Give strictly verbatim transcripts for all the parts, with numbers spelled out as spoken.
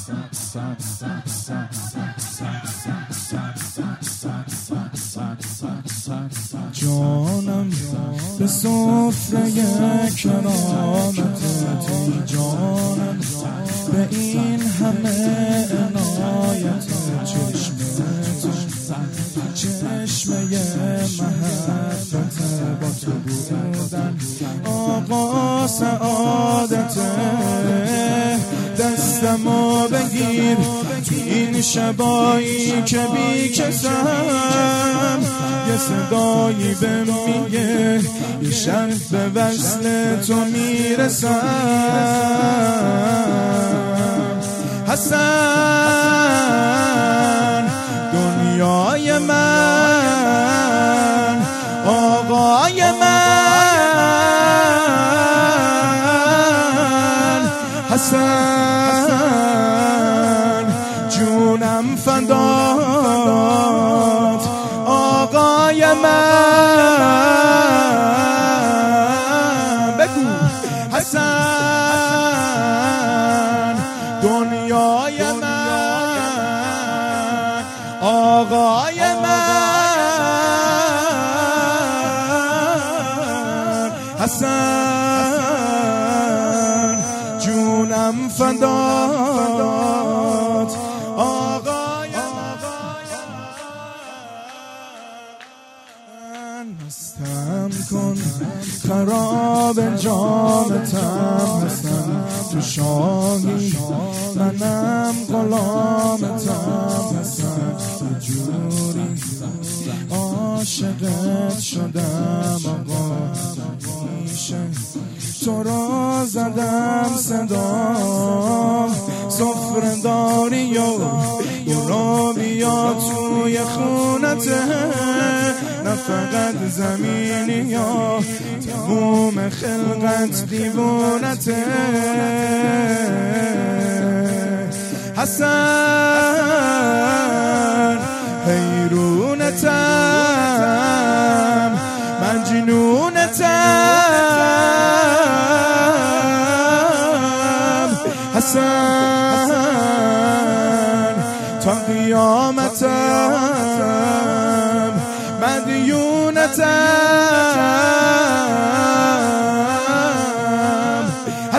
جانم به سفره کرامت ای جانم به این همه عنایت چشمه چشمه محبت با تو بودن آقا سعادته دستمو بگیر این شبایی که بی کسم یه صدایی به میگه یه شب به وصل تو میرسم حسن دنیای من آقای من حسن جونم فدات آقای من بگو حسن دنیای من آقای من حسن جونم فدات آقای من مستم کن خراب جامتم هستم تو شاهی منم غلامتم هستم تو جوری عاشقت شدم آقا میشه تو را زدم صدا سفره داری و برو بیا توی خونته نه فقط زمینی یا تموم خلقت دیوونته حسن حیرونتم مجنونتم حسن تا قیامتم مدیونتم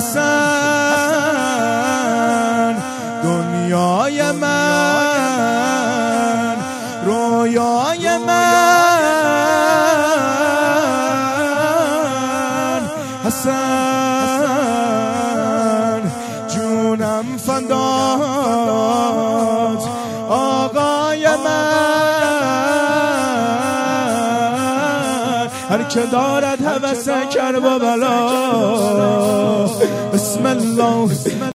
حسن دنیای من رویای من حسن جونم فدات آقای من هر که دارد هوس کرب و بلا بسم الله